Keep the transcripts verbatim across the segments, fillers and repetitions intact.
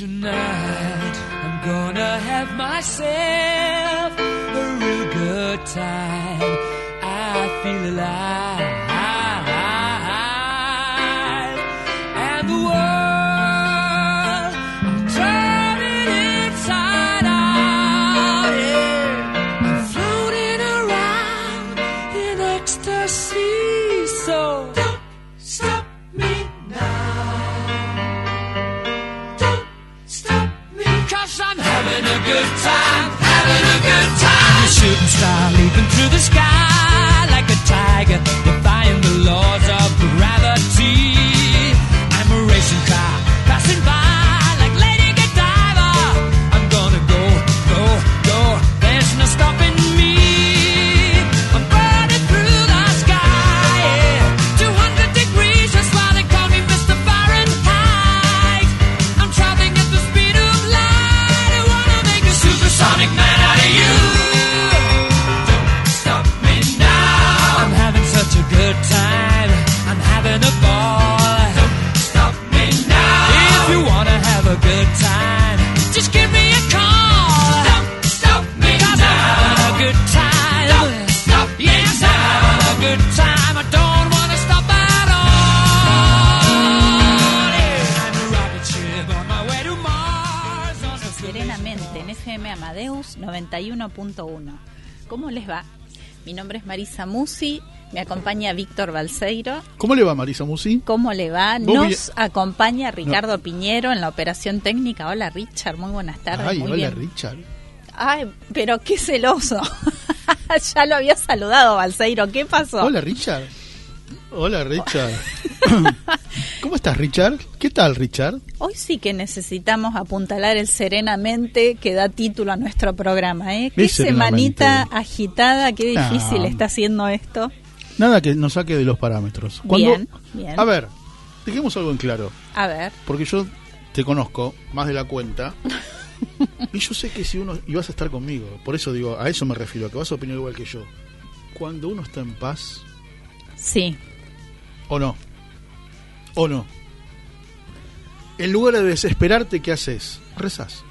Tonight I'm gonna have myself a real good time. I feel alive, and the world I'm turning inside out. Yeah, I'm floating around in ecstasy. So don't stop me now. I'm having a good time, having a good time. A shooting star leaping through the sky like a tiger, defying the laws of gravity. I'm a racing car passing by like Lady Godiva. I'm gonna go, go, go. There's no stopping me. I'm burning through the sky, yeah. two hundred degrees, that's why they call me Mister Fahrenheit. I'm traveling at the speed of light. Supersonic man out of you. Don't stop me now. I'm having such a good time. I'm having a ball. Don't stop me now. If you wanna have a good time, just give me a call. Don't stop me now. I'm having a good time. Don't stop me yes, now. I'm having a good time. I don't wanna stop at all. Yeah. I'm a rocket ship on my way to Mars. On a Serenamente en F M Amadeus noventa y uno punto uno. ¿Cómo les va? Mi nombre es Marisa Musi, me acompaña Víctor Balseiro. ¿Cómo le va, Marisa Musi? ¿Cómo le va? ¿Vos Nos bien? acompaña Ricardo No. Piñero en la operación técnica. Hola, Richard, muy buenas tardes. Ay, muy hola, bien. Richard. Ay, pero qué celoso. Ya lo había saludado, Balseiro. ¿Qué pasó? Hola, Richard. Hola, Richard. ¿Cómo estás, Richard? ¿Qué tal, Richard? Hoy sí que necesitamos apuntalar el serenamente que da título a nuestro programa, ¿eh? Qué Es serenamente. semanita agitada, qué difícil Ah. está haciendo esto. Nada que nos saque de los parámetros. Cuando- Bien, bien. A ver, dejemos algo en claro. A ver. Porque yo te conozco más de la cuenta. Y yo sé que si uno... Y vas a estar conmigo. Por eso digo, a eso me refiero, a que vas a opinar igual que yo. Cuando uno está en paz... Sí. ¿O no? ¿O no? En lugar de desesperarte, ¿qué haces? Rezás.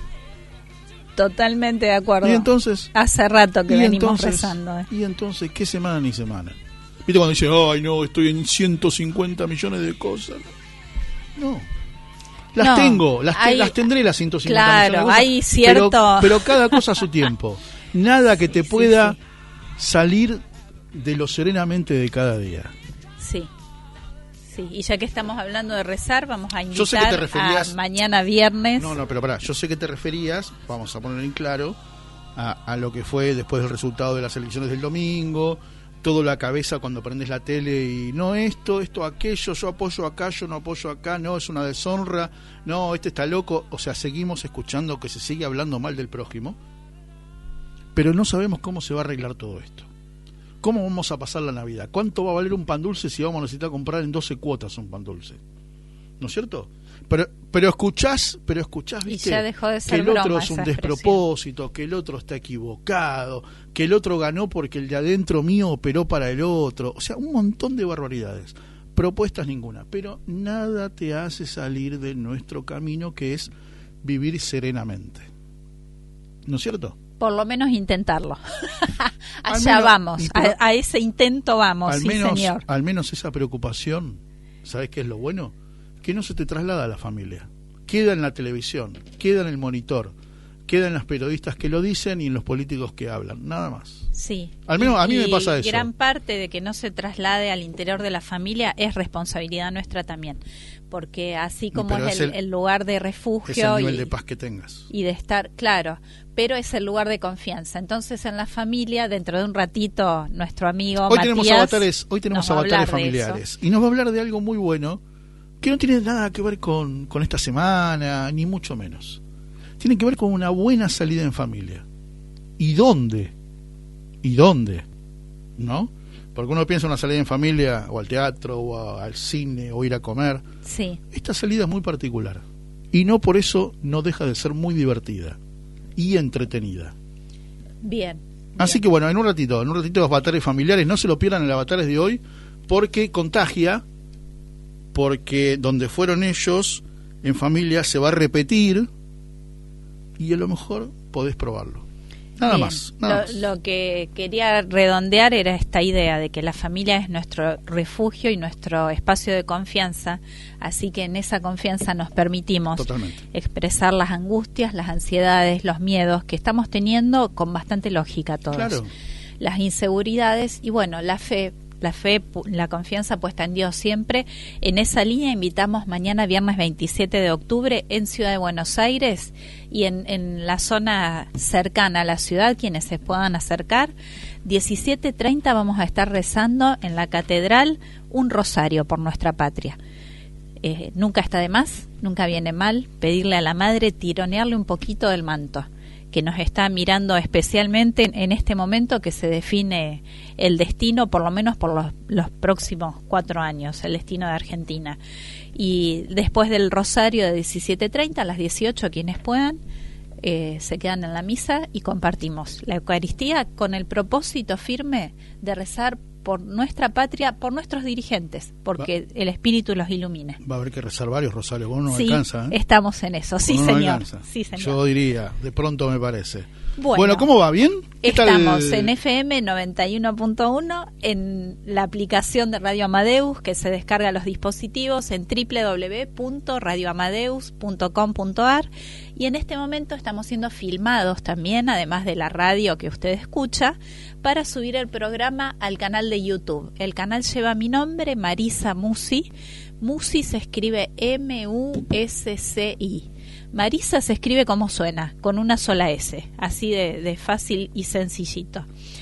Totalmente de acuerdo. Y entonces... Hace rato que y venimos entonces, rezando. ¿eh? Y entonces, ¿qué semana ni semana? ¿Viste cuando dice, ay no, estoy en ciento cincuenta millones de cosas? No. Las No, tengo, las, te- hay- las tendré las ciento cincuenta claro, millones de cosas. hay cierto- Pero, pero cada cosa a su tiempo. Nada que te Sí, pueda sí. salir de lo serenamente de cada día. Sí. Sí, y ya que estamos hablando de rezar, vamos a Yo sé que te invitar referías- a mañana viernes. No, no, pero pará, yo sé que te referías, vamos a poner en claro, a, a lo que fue después del resultado de las elecciones del domingo, todo la cabeza cuando prendes la tele y no esto, esto, aquello, yo apoyo acá, yo no apoyo acá, no, es una deshonra, no, este está loco, o sea, seguimos escuchando que se sigue hablando mal del prójimo, pero no sabemos cómo se va a arreglar todo esto. ¿Cómo vamos a pasar la Navidad? ¿Cuánto va a valer un pan dulce si vamos a necesitar comprar en doce cuotas un pan dulce? ¿No es cierto? Pero pero escuchás, pero escuchás, Y ¿viste? ya dejó de Que ser el otro broma es un esa expresión. despropósito, que el otro está equivocado, que el otro ganó porque el de adentro mío operó para el otro. O sea, un montón de barbaridades. Propuestas ninguna. Pero nada te hace salir de nuestro camino, que es vivir serenamente. ¿No es cierto? Por lo menos intentarlo. Al Allá menos- vamos, y pero- a, a ese intento vamos, al sí menos, señor. al menos esa preocupación, ¿sabes qué es lo bueno? Que no se te traslada a la familia. Queda en la televisión, queda en el monitor, queda en los periodistas que lo dicen y en los políticos que hablan, nada más. Sí. Al menos a mí Y me pasa eso. Gran parte de que no se traslade al interior de la familia es responsabilidad nuestra también, porque así como Pero es, es el, el- el lugar de Es el refugio nivel y, de paz que tengas. y de estar, claro, pero es el lugar de confianza. Entonces en la familia, dentro de un ratito, nuestro amigo Hoy Matías tenemos avatares, hoy tenemos nos va a avatares hablar de eso. familiares y nos va a hablar de algo muy bueno que no tiene nada que ver con, con esta semana, ni mucho menos. Tiene que ver con una buena salida en familia. ¿Y dónde? ¿Y dónde? ¿No? Porque uno piensa en una salida en familia, o al teatro, o a- al cine, o ir a comer. Sí, Esta salida es muy particular. Y no por eso no deja de ser muy divertida y entretenida. bien. Así bien. que bueno, en un ratito, en un ratito los avatares familiares, no se lo pierdan el avatares de hoy, porque contagia, porque donde fueron ellos, en familia se va a repetir y a lo mejor podés probarlo. Nada Bien. más. Nada lo, más. lo que quería redondear era esta idea de que la familia es nuestro refugio y nuestro espacio de confianza, así que en esa confianza nos permitimos Totalmente. expresar las angustias, las ansiedades, los miedos que estamos teniendo con bastante lógica todos. Claro. Las inseguridades y bueno, la fe. La fe, la confianza puesta en Dios siempre. En esa línea invitamos mañana viernes veintisiete de octubre en Ciudad de Buenos Aires y en, en la zona cercana a la ciudad, quienes se puedan acercar, diecisiete treinta vamos a estar rezando en la catedral un rosario por nuestra patria. Eh, nunca está de más, nunca viene mal pedirle a la Madre tironearle un poquito del manto, que nos está mirando especialmente en, en este momento que se define el destino, por lo menos por los, los próximos cuatro años, el destino de Argentina. Y después del rosario de diecisiete treinta, a las dieciocho, quienes puedan, eh, se quedan en la misa y compartimos la Eucaristía con el propósito firme de rezar por nuestra patria, por nuestros dirigentes, porque Va. el Espíritu los ilumine. Va a haber que rezar varios rosarios, vos no sí, alcanza, ¿eh? Estamos en eso, sí, no señor. sí señor. Yo diría, de pronto me parece. Bueno, bueno ¿cómo va? ¿Bien? ¿Qué estamos tal? En F M noventa y uno punto uno, en la aplicación de Radio Amadeus, que se descarga a los dispositivos en doble u doble u doble u punto radio amadeus punto com punto a r, y en este momento estamos siendo filmados también, además de la radio que usted escucha, para subir el programa al canal de YouTube. El canal lleva mi nombre, Marisa Mussi. Mussi se escribe M U S C I. Marisa se escribe como suena, con una sola S, así de, de fácil y sencillito.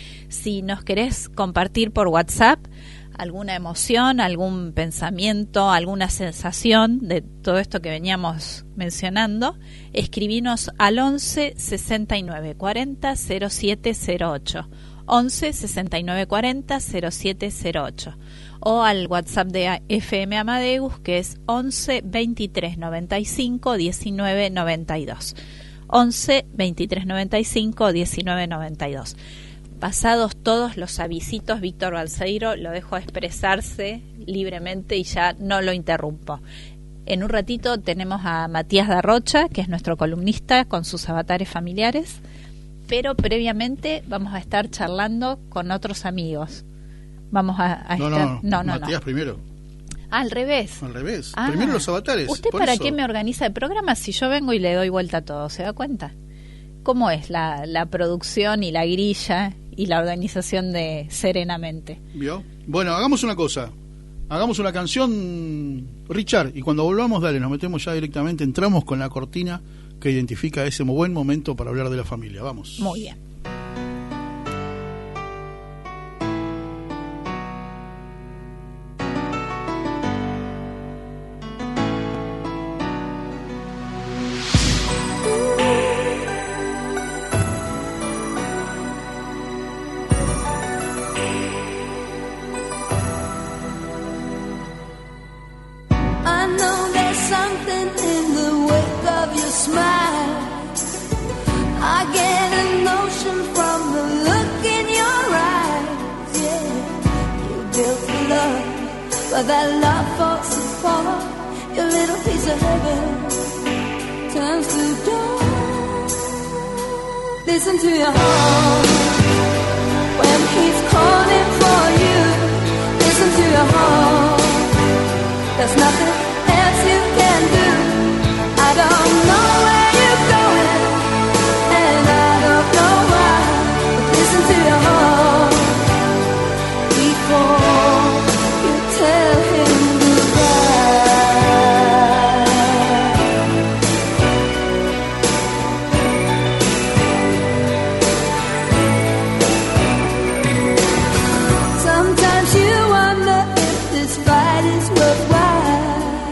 Si nos querés compartir por WhatsApp alguna emoción, algún pensamiento, alguna sensación de todo esto que veníamos mencionando, escribinos al once sesenta y nueve cuarenta cero siete cero ocho. once sesenta y nueve cuarenta cero siete cero ocho, o al WhatsApp de F M Amadeus, que es once veintitrés noventa y cinco diecinueve noventa y dos. once veintitrés noventa y cinco diecinueve noventa y dos. Pasados todos los avisitos, Víctor Balseiro lo dejo expresarse libremente y ya no lo interrumpo. En un ratito tenemos a Matías Darrocha, que es nuestro columnista, con sus avatares familiares, pero previamente vamos a estar charlando con otros amigos. Vamos a, a no, estar... no, no, no, Matías no. primero. Ah, al revés. Al revés. Ah, primero los avatares. ¿Usted por para eso. qué me organiza el programa si yo vengo y le doy vuelta a todo? ¿Se da cuenta? ¿Cómo es la, la producción y la grilla y la organización de Serenamente? ¿Vio? Bueno, hagamos una cosa. Hagamos una canción, Richard, y cuando volvamos, dale, nos metemos ya directamente, entramos con la cortina que identifica ese buen momento para hablar de la familia. Vamos. Muy bien. But that love falls apart. Your little piece of heaven turns to dust. Listen to your heart when he's calling for you. Listen to your heart. There's nothing else you can do. I don't know where you're going, and I don't know why. But listen to your heart before tell him goodbye. Sometimes you wonder if this fight is worthwhile.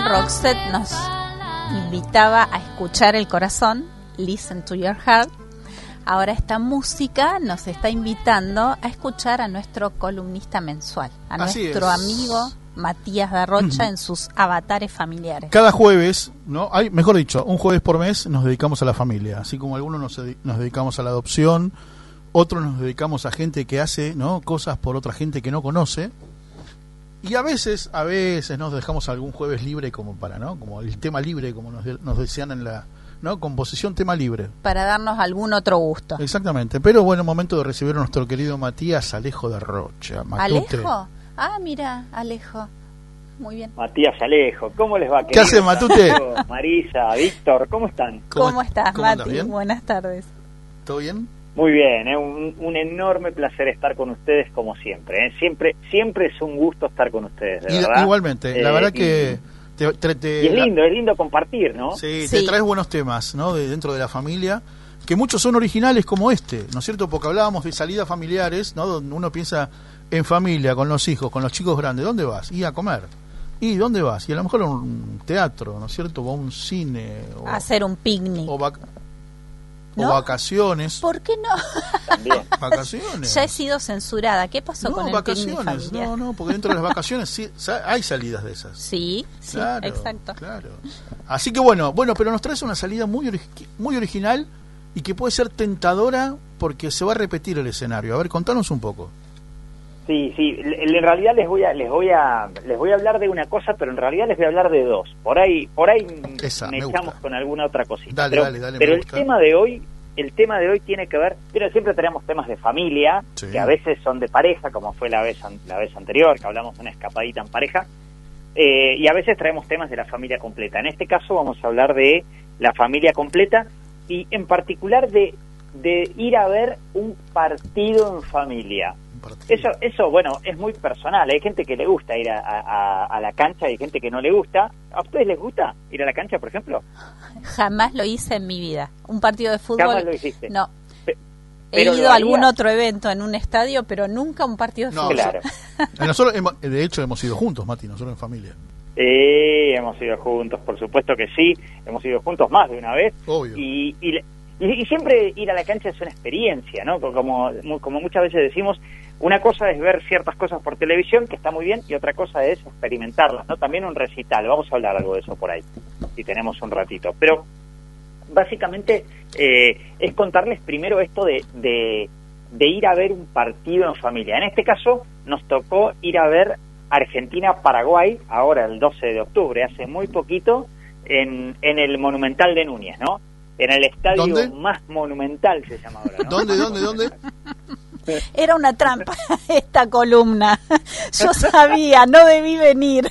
Roxette nos invitaba a escuchar el corazón, listen to your heart. Ahora esta música nos está invitando a escuchar a nuestro columnista mensual, a Así nuestro es. amigo Matías Darrocha en sus avatares familiares. Cada jueves, ¿no? Hay, mejor dicho, un jueves por mes nos dedicamos a la familia, así como algunos nos, dedi- nos dedicamos a la adopción, otros nos dedicamos a gente que hace, ¿no?, cosas por otra gente que no conoce. Y a veces, a veces nos dejamos algún jueves libre como para, ¿no?, como el tema libre, como nos, de- nos decían en la, ¿no?, composición tema libre. Para darnos algún otro gusto. Exactamente, pero bueno, momento de recibir a nuestro querido Matías Alejo de Rocha. Matute. ¿Alejo? Ah, mira, Alejo. Muy bien. Matías Alejo, ¿cómo les va? ¿Qué hace, Matute? Marisa, Víctor, ¿cómo están? ¿Cómo, ¿Cómo estás, cómo andas? Mati? ¿Bien? Buenas tardes. ¿Todo bien? Muy bien, ¿eh? un, un enorme placer estar con ustedes como siempre. ¿eh? Siempre siempre es un gusto estar con ustedes, de Y- verdad. igualmente, la Eh, verdad y- que... Te, te- te- Y es lindo, es lindo compartir, ¿no? Sí, Sí. te traes buenos temas, ¿no?, de dentro de la familia, que muchos son originales como este, ¿no es cierto? Porque hablábamos de salidas familiares, ¿no?, donde uno piensa en familia, con los hijos, con los chicos grandes. ¿Dónde vas? Y a comer. ¿Y dónde vas? Y a lo mejor a un teatro, ¿no es cierto? O a un cine. O, Hacer un picnic. o, vac- o ¿No? vacaciones. ¿Por qué no? También. Vacaciones. Ya he sido censurada. ¿Qué pasó No, con el picnic vacaciones. familiar? No, no, porque dentro de las vacaciones sí sa- hay salidas de esas. Sí, sí, Claro, exacto. claro. Así que bueno, bueno, pero nos traes una salida muy ori- muy original y que puede ser tentadora porque se va a repetir el escenario. A ver, contanos un poco. Sí, sí, l- en realidad les voy a les voy a les voy a hablar de una cosa, pero en realidad les voy a hablar de dos. Por ahí por ahí Esa, me me echamos gusta. con alguna otra cosita. Dale, pero dale, dale, me pero el gusta. tema de hoy, el tema de hoy tiene que ver, pero siempre tenemos temas de familia, Sí. que a veces son de pareja, como fue la vez an- la vez anterior, que hablamos de una escapadita en pareja. Eh, y a veces traemos temas de la familia completa. En este caso vamos a hablar de la familia completa y en particular de, de ir a ver un partido en familia. Un partido. Eso, eso, bueno, es muy personal. Hay gente que le gusta ir a, a, a la cancha y hay gente que no le gusta. ¿A ustedes les gusta ir a la cancha, por ejemplo? Jamás lo hice en mi vida. Un partido de fútbol. Jamás lo hiciste. No. Pe- He pero ido lo a algún harías. otro evento en un estadio, pero nunca un partido de No, fútbol. Claro. Eh, Nosotros, hemos- de hecho, hemos ido juntos, Mati, nosotros en familia. Sí, hemos ido juntos, por supuesto que sí. Hemos ido juntos más de una vez. Obvio. Y, y, y- y siempre ir a la cancha es una experiencia, ¿no? Como, como muchas veces decimos, una cosa es ver ciertas cosas por televisión, que está muy bien, y otra cosa es experimentarlas, ¿no? También un recital, vamos a hablar algo de eso por ahí, si tenemos un ratito. Pero básicamente eh, es contarles primero esto de, de, de ir a ver un partido en familia. En este caso nos tocó ir a ver Argentina-Paraguay, ahora el doce de octubre, hace muy poquito, en, en el Monumental de Núñez, ¿no? En el estadio ¿Dónde? más monumental se llama ahora, ¿no? ¿Dónde, dónde, dónde? Era una trampa esta columna. Yo sabía, no debí venir.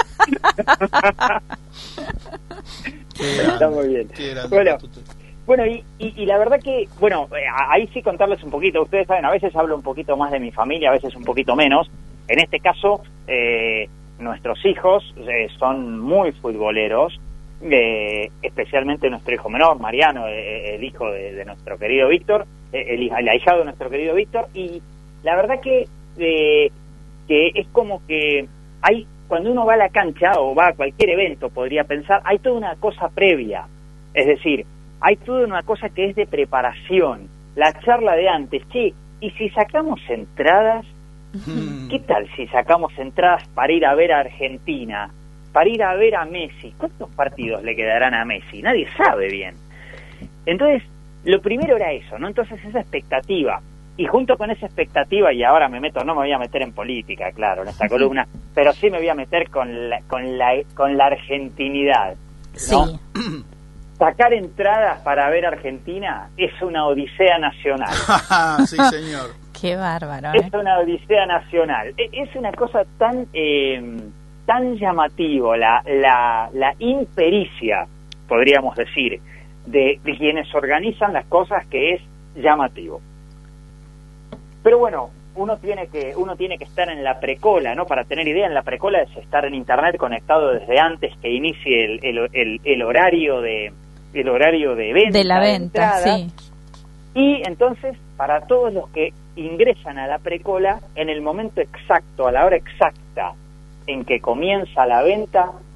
Qué Está grande, muy bien. qué grande, Bueno, Matute. Bueno, y, y, y la verdad que, bueno, eh, ahí sí contarles un poquito. Ustedes saben, a veces hablo un poquito más de mi familia, a veces un poquito menos. En este caso, eh, nuestros hijos eh, son muy futboleros, eh, especialmente nuestro hijo menor, Mariano, eh, el hijo de, de nuestro querido Víctor, eh, el, hij- el ahijado de nuestro querido Víctor. Y la verdad que, eh, que es como que hay, cuando uno va a la cancha o va a cualquier evento, podría pensar, hay toda una cosa previa. Es decir, hay toda una cosa que es de preparación, la charla de antes. Che, ¿y si sacamos entradas? Mm. ¿Qué tal si sacamos entradas para ir a ver a Argentina? Para ir a ver a Messi. ¿Cuántos partidos le quedarán a Messi? Nadie sabe bien. Entonces, lo primero era eso, ¿no? Entonces, esa expectativa. Y junto con esa expectativa, y ahora me meto, no me voy a meter en política, claro, en esta columna, pero sí me voy a meter con la, con la, con la argentinidad. Sí. ¿no? Sacar entradas para ver Argentina es una odisea nacional. Sí, señor. Qué bárbaro. ¿eh? Es una odisea nacional. E- Es una cosa tan eh, tan llamativo, la, la, la impericia, podríamos decir, de, de quienes organizan las cosas, que es llamativo. Pero bueno, uno tiene que uno tiene que estar en la precola, ¿no? Para tener idea, en la precola es estar en internet conectado desde antes que inicie el, el, el, el horario de el horario de venta. De la de venta, entrada. sí. Y entonces, para todos los que ingresan a la precola, en el momento exacto, a la hora exacta en que comienza la venta,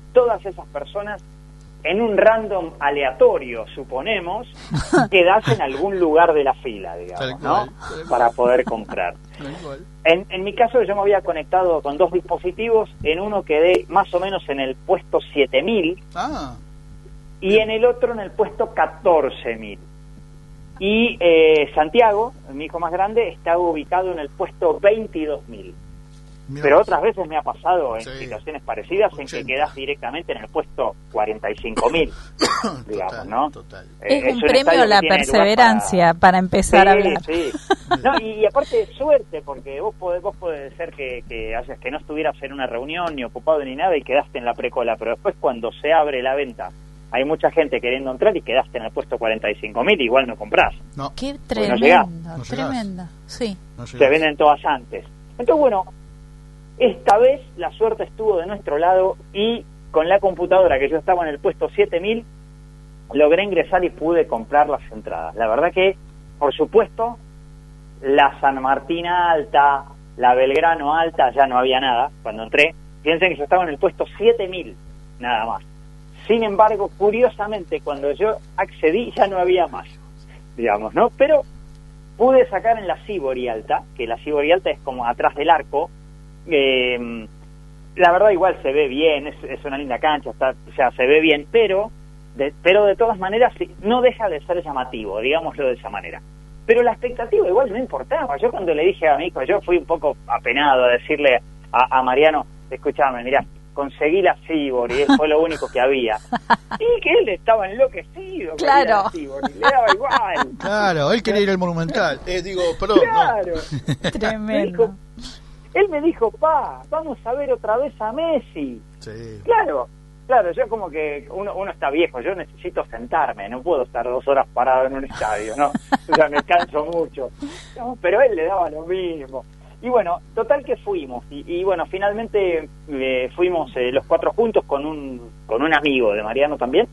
todas esas personas en un random aleatorio, suponemos, quedas en algún lugar de la fila, digamos, ¿no? Para poder comprar. En, en mi caso, yo me había conectado con dos dispositivos. En uno quedé más o menos en el puesto siete mil Ah, y en el otro en el puesto catorce mil. Y eh, Santiago, mi hijo más grande, está ubicado en el puesto veintidós mil. mira Pero vos. otras veces me ha pasado en Sí. situaciones parecidas en que ochenta. quedas directamente en el puesto cuarenta y cinco mil, digamos, Total, ¿no? total. Eh, Es un un premio estadio a que la tiene lugar perseverancia para, para- empezar a Sí, hablar. sí. No, y, y aparte de suerte, porque vos podés, vos podés ser que, que, hayas- que no estuvieras en una reunión ni ocupado ni nada y quedaste en la precola, pero después cuando se abre la venta hay mucha gente queriendo entrar y quedaste en el puesto cuarenta y cinco mil, igual no comprás. No, Qué no tremendo, llegás. No llegás. tremendo. Sí. no Se llegás. venden todas antes. Entonces, bueno, esta vez la suerte estuvo de nuestro lado y con la computadora, que yo estaba en el puesto siete mil, logré ingresar y pude comprar las entradas. La verdad que, por supuesto, la San Martín alta, la Belgrano alta, ya no había nada cuando entré. Piensen que yo estaba en el puesto siete mil, nada más. Sin embargo, curiosamente, cuando yo accedí ya no había más, digamos, ¿no? Pero pude sacar en la Sibori alta, que la Sibori alta es como atrás del arco. Eh, la verdad igual se ve bien, es, es una linda cancha, está, o sea, se ve bien, pero de, pero de todas maneras sí, no deja de ser llamativo, digámoslo de esa manera. Pero la expectativa igual no importaba. Yo cuando le dije a mi hijo, yo fui un poco apenado a decirle a, a Mariano, escúchame, mirá, conseguí la Sibori, fue lo único que había. Y que él estaba enloquecido. con Claro. ir a la Sibori, le daba igual. Claro, él quería ir al Monumental. Eh, digo, perdón. Claro. Me Tremendo. dijo, él me dijo, pa, vamos a ver otra vez a Messi. No. Sí. Claro, claro, yo como que uno, uno está viejo, yo necesito sentarme, no puedo estar dos horas parado en un estadio, ¿no? O sea, me canso mucho. No, pero a él le daba lo mismo. Y bueno, total que fuimos. Y, y bueno, finalmente eh, fuimos eh, los cuatro juntos con un, con un amigo de Mariano también.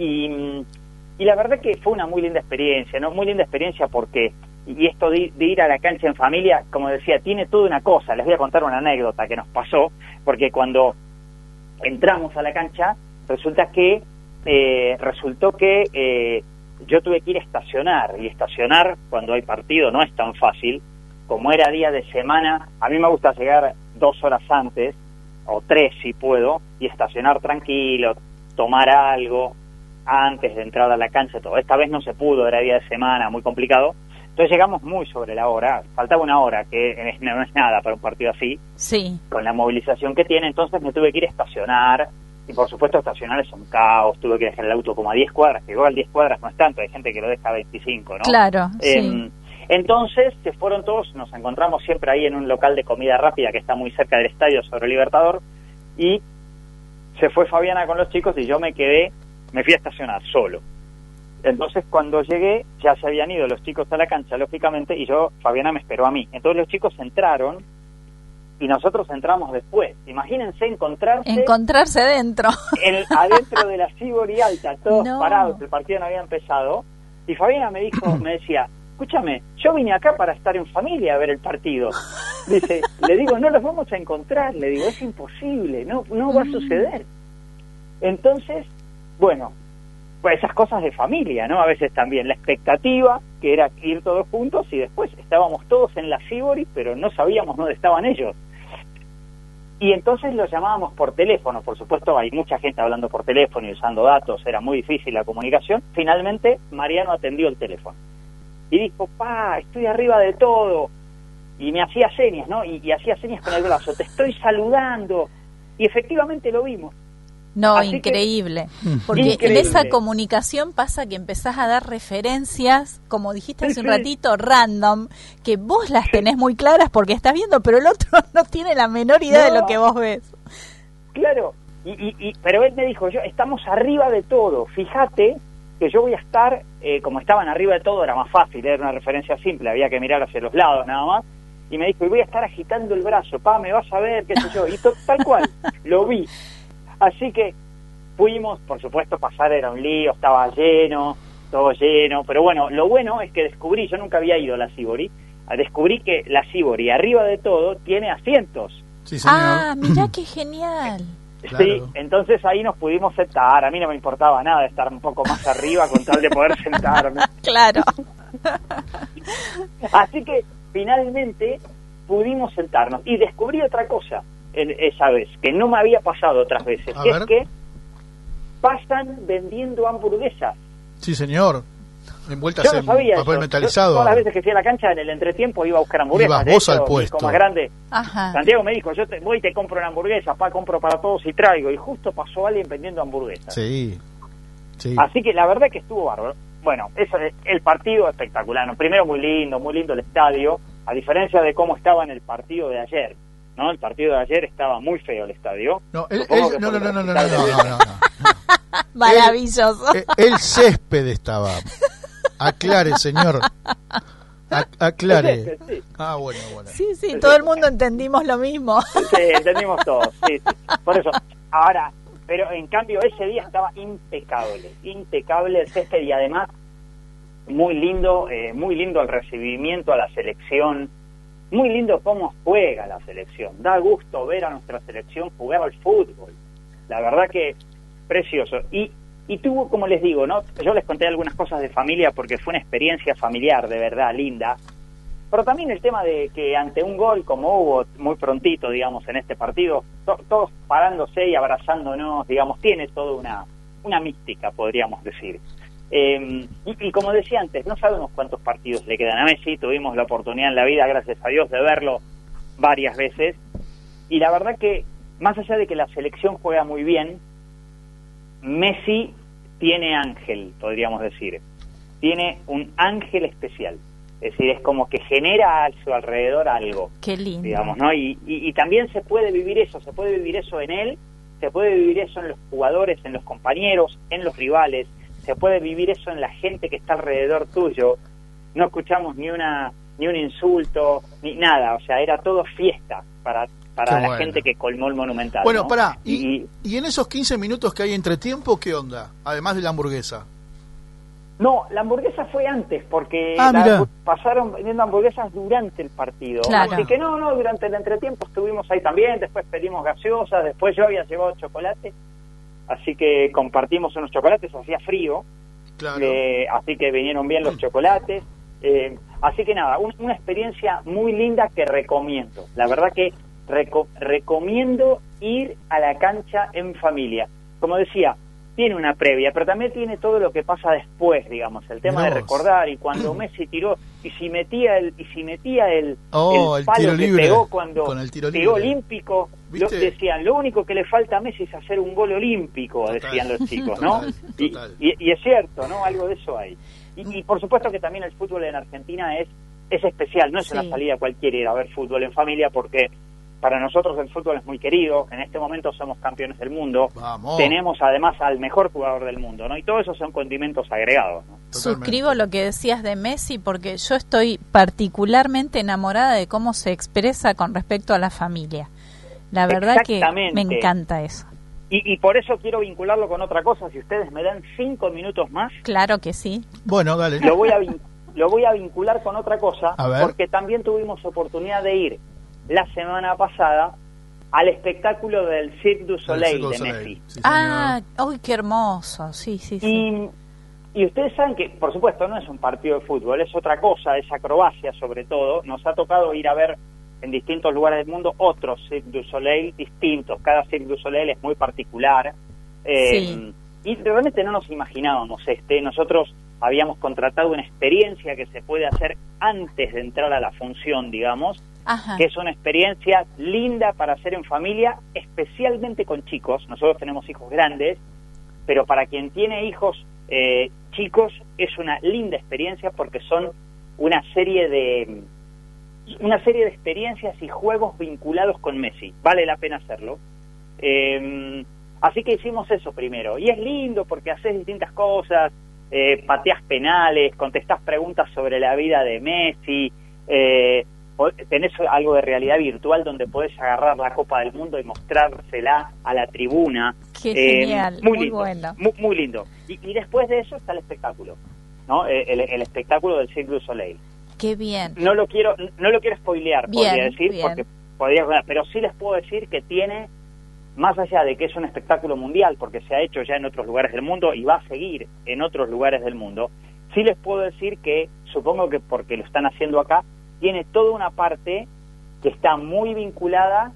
Y, y la verdad que fue una muy linda experiencia, ¿no? Muy linda experiencia porque, y esto de, de ir a la cancha en familia, como decía, tiene toda una cosa. Les voy a contar una anécdota que nos pasó, porque cuando entramos a la cancha, resulta que, eh, resultó que eh, yo tuve que ir a estacionar, y estacionar cuando hay partido no es tan fácil. Como era día de semana, a mí me gusta llegar dos horas antes, o tres si puedo, y estacionar tranquilo, tomar algo antes de entrar a la cancha, todo. Esta vez no se pudo, era día de semana, muy complicado. Entonces llegamos muy sobre la hora, faltaba una hora, que es- no es nada para un partido así, Sí. con la movilización que tiene. Entonces me tuve que ir a estacionar, y por supuesto estacionar es un caos, tuve que dejar el auto como a diez cuadras, que igual diez cuadras no es tanto, hay gente que lo deja a veinticinco, ¿no? Claro, Eh, sí. Entonces se fueron todos, nos encontramos siempre ahí en un local de comida rápida que está muy cerca del estadio sobre Libertador, y se fue Fabiana con los chicos y yo me quedé, me fui a estacionar solo. Entonces cuando llegué ya se habían ido los chicos a la cancha, lógicamente, y yo, Fabiana me esperó a mí. Entonces los chicos entraron y nosotros entramos después. Imagínense encontrarse Encontrarse dentro. en- adentro de la Sibori alta, todos No. parados, el partido no había empezado, y Fabiana me dijo, me decía, escúchame, yo vine acá para estar en familia a ver el partido. Dice, le digo, no los vamos a encontrar, le digo, es imposible, no, no va a suceder. Entonces, bueno, pues esas cosas de familia, ¿no? A veces también la expectativa, que era ir todos juntos, y después estábamos todos en la Sibori, pero no sabíamos dónde estaban ellos. Y entonces los llamábamos por teléfono, por supuesto hay mucha gente hablando por teléfono y usando datos, era muy difícil la comunicación. Finalmente Mariano atendió el teléfono y dijo, pa, estoy arriba de todo, y me hacía señas, ¿no? Y, y hacía señas con el brazo, te estoy saludando, y efectivamente lo vimos. No, Así que- increíble. Porque Increíble. en esa comunicación pasa que empezás a dar referencias, como dijiste hace Sí, un sí. ratito, random, que vos las tenés muy claras porque estás viendo, pero el otro no tiene la menor idea de No. lo que vos ves. Claro, y, y, y- pero él me dijo, yo estamos arriba de todo, fíjate que yo voy a estar, eh, como estaban arriba de todo, era más fácil, era una referencia simple, había que mirar hacia los lados nada más, y me dijo, y voy a estar agitando el brazo, pa, me vas a ver, qué sé yo, y to- tal cual, lo vi. Así que fuimos, por supuesto, pasar era un lío, estaba lleno, todo lleno, pero bueno, lo bueno es que descubrí, yo nunca había ido a la Sibori, descubrí que la Sibori, arriba de todo, tiene asientos. Sí, señor. Ah, mirá qué genial. Claro. Sí, entonces ahí nos pudimos sentar. A mí no me importaba nada estar un poco más arriba con tal de poder sentarme. Claro. Así que finalmente pudimos sentarnos y descubrí otra cosa en esa vez, que no me había pasado otras veces, A que ver. es que pasan vendiendo hamburguesas. Sí, señor. Envueltas Yo no en sabía papel eso. metalizado. Yo, todas las veces que fui a la cancha en el entretiempo iba a buscar hamburguesas. Ibas De vos hecho, al mi puesto. hijo más grande, Ajá. Santiago, me dijo, yo te, voy y te compro una hamburguesa, pa, compro para todos y traigo. Y justo pasó alguien vendiendo hamburguesas. Sí, sí. Así que la verdad que estuvo bárbaro. Bueno, eso, el partido espectacular. ¿no? Primero muy lindo, muy lindo el estadio, a diferencia de cómo estaba en el partido de ayer. ¿no? El partido de ayer estaba muy feo el estadio. No, él- Supongo él- que no, por no, el no, no, no, recital de- no, no, no, no. Maravilloso. El, el césped estaba. Aclare, señor. A- aclare. Sí, Ah, bueno, bueno. Sí, sí, todo el mundo entendimos lo mismo. sí, entendimos todos. Sí, sí. Por eso, ahora, pero en cambio ese día estaba impecable, impecable el césped y además muy lindo, eh, muy lindo el recibimiento a la selección, muy lindo cómo juega la selección. Da gusto ver a nuestra selección jugar al fútbol. La verdad que precioso. Y y tuvo, como les digo, ¿no? Yo les conté algunas cosas de familia porque fue una experiencia familiar de verdad linda. Pero también el tema de que ante un gol, como hubo muy prontito, digamos, en este partido, to- todos parándose y abrazándonos, digamos, tiene toda una, una mística, podríamos decir. Eh, y, y como decía antes, no sabemos cuántos partidos le quedan a Messi, tuvimos la oportunidad en la vida, gracias a Dios, de verlo varias veces. Y la verdad que, más allá de que la selección juega muy bien, Messi tiene ángel, podríamos decir. Tiene un ángel especial. Es decir, es como que genera a su alrededor algo, Qué lindo. digamos, ¿no? Y, y, y también se puede vivir eso, se puede vivir eso en él, se puede vivir eso en los jugadores, en los compañeros, en los rivales, se puede vivir eso en la gente que está alrededor tuyo. No escuchamos ni una ni un insulto, ni nada, o sea, era todo fiesta para para Qué la bueno. gente que colmó el Monumental. Bueno, ¿no? pará. Y, Y- y en esos quince minutos que hay entre tiempo, ¿qué onda? Además de la hamburguesa. No, la hamburguesa fue antes, porque Ah, la- mirá. pasaron vendiendo hamburguesas durante el partido. Claro. Así que no, no, durante el entretiempo estuvimos ahí también, después pedimos gaseosas, después yo había llevado chocolate, así que compartimos unos chocolates, hacía frío, Claro. eh, así que vinieron bien los chocolates. eh, así que nada, un- una experiencia muy linda que recomiendo. La verdad que reco- recomiendo ir a la cancha en familia. Como decía, tiene una previa, pero también tiene todo lo que pasa después, digamos, el tema Mirá de vos. recordar, y cuando Messi tiró, y si metía el, y si metía el, Oh, el palo tiro que libre, pegó cuando con el tiro pegó libre. olímpico, lo, ¿Viste? decían, lo único que le falta a Messi es hacer un gol olímpico, Total. decían los chicos, ¿no? Total, Y- total. Y, y es cierto, ¿no? Algo de eso hay. Y, y por supuesto que también el fútbol en Argentina es, es especial, no es Sí. una salida cualquiera ir a ver fútbol en familia, porque para nosotros el fútbol es muy querido, en este momento somos campeones del mundo, Vamos. tenemos además al mejor jugador del mundo, ¿no? Y todo eso son condimentos agregados, ¿no? Totalmente. Suscribo lo que decías de Messi porque yo estoy particularmente enamorada de cómo se expresa con respecto a la familia. La verdad que Exactamente. me encanta eso. Y, y por eso quiero vincularlo con otra cosa, si ustedes me dan cinco minutos más, Claro que sí. Bueno, dale. lo voy a vin- lo voy a vincular con otra cosa, A ver. porque también tuvimos oportunidad de ir la semana pasada al espectáculo del Cirque du Soleil Cirque du de Soleil. Messi. Sí, señor. Ah, uy, qué hermoso. Sí, sí, sí. Y, y ustedes saben que, por supuesto, no es un partido de fútbol, es otra cosa, es acrobacia sobre todo. Nos ha tocado ir a ver en distintos lugares del mundo otros Cirque du Soleil distintos. Cada Cirque du Soleil es muy particular. Eh, Sí. Y realmente no nos imaginábamos este. Nosotros habíamos contratado una experiencia que se puede hacer antes de entrar a la función, digamos, Ajá. que es una experiencia linda para hacer en familia, especialmente con chicos. Nosotros tenemos hijos grandes, pero para quien tiene hijos eh, chicos es una linda experiencia porque son una serie de una serie de experiencias y juegos vinculados con Messi. Vale la pena hacerlo. Eh, así que hicimos eso primero. Y es lindo porque haces distintas cosas, eh, pateas penales, contestás preguntas sobre la vida de Messi, eh, o- tenés algo de realidad virtual donde podés agarrar la Copa del Mundo y mostrársela a la tribuna. Qué Eh, genial, muy muy lindo, bueno. Muy, muy lindo. Y, y después de eso está el espectáculo, ¿no? El, el espectáculo del Cirque du Soleil. Qué bien. No lo quiero no lo quiero spoilear, Bien, podría decir, bien. porque podría, pero sí les puedo decir que tiene más allá de que es un espectáculo mundial, porque se ha hecho ya en otros lugares del mundo y va a seguir en otros lugares del mundo, sí les puedo decir que, supongo que porque lo están haciendo acá, tiene toda una parte que está muy vinculada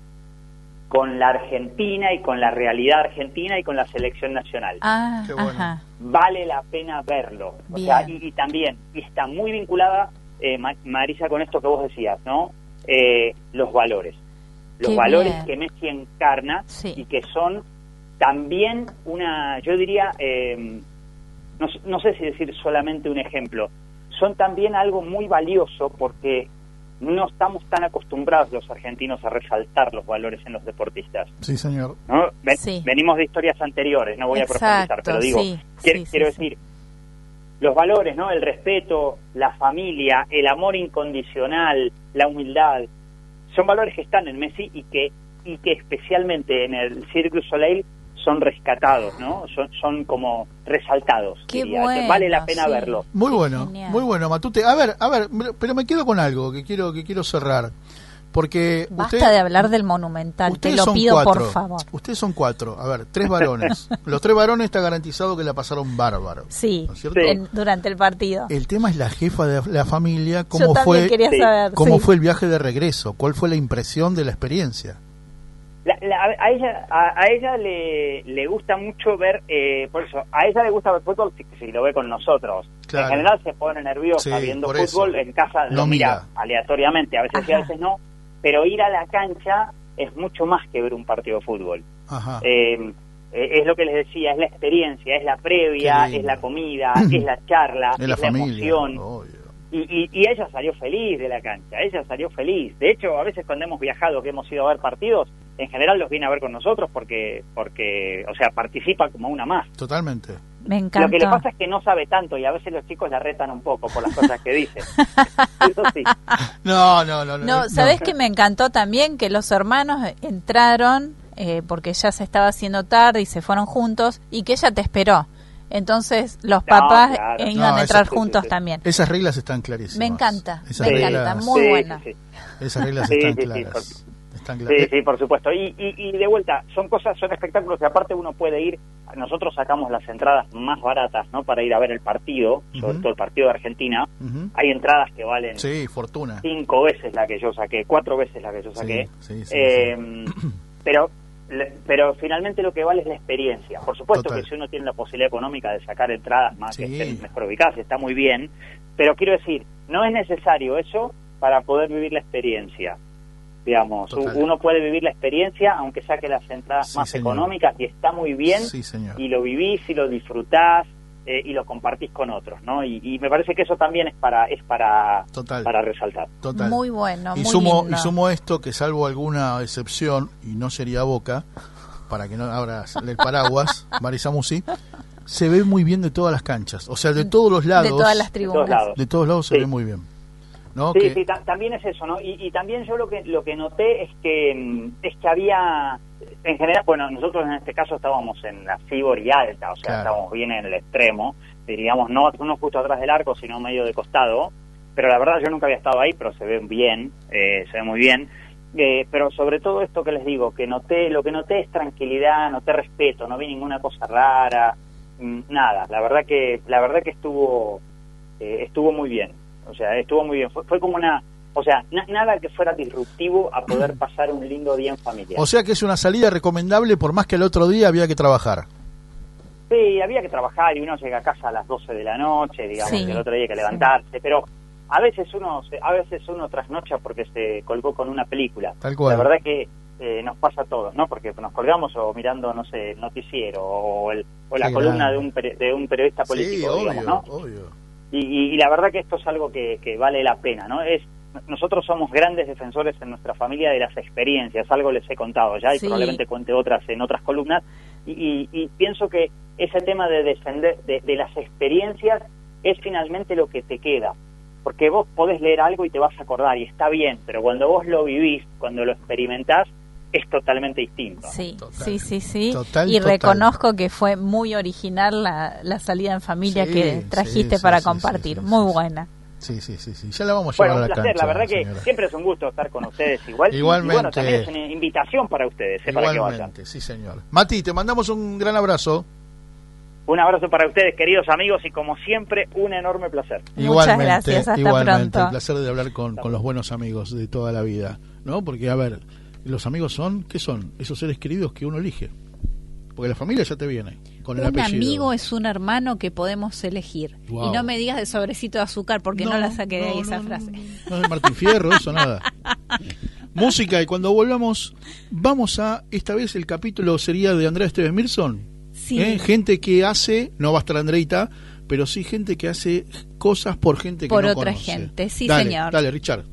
con la Argentina y con la realidad argentina y con la selección nacional. Ah, Qué bueno. ajá. Vale la pena verlo. O Bien. sea, y, y también, y está muy vinculada, eh, Ma- Marisa, con esto que vos decías, ¿no? Eh, los valores. Los Qué valores bien. que Messi encarna Sí. y que son también una, yo diría, eh, no, no sé si decir solamente un ejemplo, son también algo muy valioso porque no estamos tan acostumbrados los argentinos a resaltar los valores en los deportistas, Sí, señor. ¿no? Ven- Sí. Venimos de historias anteriores, no voy a profundizar, Exacto, pero digo, sí, quiero, sí, sí, quiero sí. decir, los valores, ¿no? El respeto, la familia, el amor incondicional, la humildad, son valores que están en Messi y que y que especialmente en el Cirque du Soleil son rescatados, ¿no? Son, son como resaltados. Qué diría. bueno, Vale la pena sí. verlo. Muy Qué bueno, genial. muy bueno, Matute. A ver, a ver, pero me quedo con algo que quiero que quiero cerrar. Porque Basta usted- de hablar del Monumental, te ustedes lo son pido cuatro. por favor. Ustedes son cuatro. A ver, tres varones. Los tres varones está garantizado que la pasaron bárbaro. Sí, ¿No es cierto? Sí. en- durante el partido. El tema es la jefa de la familia. Yo ¿Cómo también fue? quería Sí. saber. ¿Cómo sí. fue el viaje de regreso? ¿Cuál fue la impresión de la experiencia? La- la- a ella a, a ella le, le gusta mucho ver, eh, por eso, a ella le gusta ver fútbol si, si lo ve con nosotros. Claro. En general se pone nerviosa Sí, viendo por fútbol, eso. en casa No lo mira, mira. aleatoriamente, a veces sí, a Ajá. veces no, pero ir a la cancha es mucho más que ver un partido de fútbol. Ajá. Eh, eh, es lo que les decía, es la experiencia, es la previa, Qué lindo. es la comida, es la charla, es la es la familia. emoción. obvio. Y, y, y ella salió feliz de la cancha, ella salió feliz. De hecho, a veces cuando hemos viajado, que hemos ido a ver partidos, en general los viene a ver con nosotros porque, porque o sea, participa como una más. Totalmente. Me encanta. Lo que le pasa es que no sabe tanto y a veces los chicos la retan un poco por las cosas que dice. Eso sí. No, no, no. No, ¿sabés que me encantó también? Que los hermanos entraron, eh, porque ya se estaba haciendo tarde y se fueron juntos, y que ella te esperó. Entonces los No, papás claro. eh, iban No, a eso- entrar sí, sí, juntos sí. también. Esas reglas están clarísimas. Me encanta, Esas me reglas, encanta, muy Sí, buena. sí, sí. Esas reglas Sí, están sí, sí, claras. Están claras. Sí, sí, por supuesto. Y, y, y de vuelta, son cosas, son espectáculos que aparte uno puede ir. Nosotros sacamos las entradas más baratas, ¿no? Para ir a ver el partido, sobre Ujú. todo el partido de Argentina. Ujú. Hay entradas que valen Sí, fortuna. cinco veces la que yo saqué, cuatro veces la que yo saqué. Sí, sí, sí, Eh, pero le- pero finalmente lo que vale es la experiencia. Por supuesto Total. que si uno tiene la posibilidad económica de sacar entradas más Sí. que estén mejor ubicadas, está muy bien. Pero quiero decir, no es necesario eso para poder vivir la experiencia. Digamos, Total. uno puede vivir la experiencia aunque saque las entradas Sí, más señor. económicas y está muy bien. Sí, señor. Y lo vivís y lo disfrutás eh, y lo compartís con otros, ¿no? Y, y me parece que eso también es para es para Total. para resaltar. Total. Muy bueno, y muy sumo lindo. y sumo esto que salvo alguna excepción y no sería Boca para que no abra el paraguas Marisa Musi, se ve muy bien de todas las canchas, o sea, de todos los lados, de todas las De tribunas. todos lados. de todos lados se Sí. ve muy bien, ¿no? Sí, Que- sí, ta- también es eso, ¿no? Y, y también yo lo que lo que noté es que mm, es que había, en general, bueno, nosotros en este caso estábamos en la Fibor y alta, o sea, Claro. estábamos bien en el extremo, diríamos, no, no justo atrás del arco, sino medio de costado, pero la verdad yo nunca había estado ahí, pero se ve bien, eh, se ve muy bien. Eh, pero sobre todo esto que les digo, que noté, lo que noté es tranquilidad, noté respeto, no vi ninguna cosa rara, mm, nada, la verdad que la verdad que estuvo eh, estuvo muy bien, o sea, estuvo muy bien, fue, fue como una, o sea, na- nada que fuera disruptivo a poder pasar un lindo día en familia. o sea que es una salida recomendable por más que el otro día había que trabajar. Sí, había que trabajar y uno llega a casa a las doce de la noche, digamos, Sí, que el otro día hay que sí. levantarse, pero a veces uno se- a veces uno trasnocha porque se colgó con una película. Tal cual. La verdad que eh, nos pasa a todos, ¿no? Porque nos colgamos o mirando, no sé, el noticiero o, el, o la Qué columna grande. de un peri- de un periodista Sí, político, obvio, digamos, ¿no? obvio. Y, y- y la verdad que esto es algo que, que vale la pena, ¿no? Es nosotros somos grandes defensores en nuestra familia de las experiencias, algo les he contado ya y Sí. probablemente cuente otras en otras columnas, y, y- y pienso que ese tema de defender de, de las experiencias es finalmente lo que te queda, porque vos podés leer algo y te vas a acordar y está bien, pero cuando vos lo vivís, cuando lo experimentás, es totalmente distinto. Sí, Total. sí, sí, sí. Total, y total. reconozco que fue muy original la, la salida en familia Sí, que trajiste sí, para sí, compartir. sí, sí, muy sí. buena. Sí, sí, sí, sí. Ya la vamos a Bueno, llevar un a la placer, cancha, la verdad que señora. siempre es un gusto estar con ustedes igual. Igualmente. Y bueno, también es una invitación para ustedes, eh, para que vayan. Igualmente, sí, señor. Mati, te mandamos un gran abrazo. Un abrazo para ustedes, queridos amigos, y como siempre, un enorme placer. Muchas Igualmente, gracias, hasta igualmente. pronto. El placer de hablar con, con los buenos amigos de toda la vida, ¿no? Porque, a ver, los amigos son, ¿qué son? Esos seres queridos que uno elige. Porque la familia ya te viene con el Un apellido. amigo es un hermano que podemos elegir. Wow. Y no me digas de sobrecito de azúcar porque no, la saqué de ahí no, esa no, frase. No, no es de Martín Fierro, eso nada. Música, y cuando volvamos, vamos a, esta vez el capítulo sería de Andrea Esteves Mirson. Sí. ¿Eh? Gente que hace, no va a estar Andreita, pero sí gente que hace cosas por gente que Por no otra conoce. gente, sí, Dale, señor. Dale, Richard.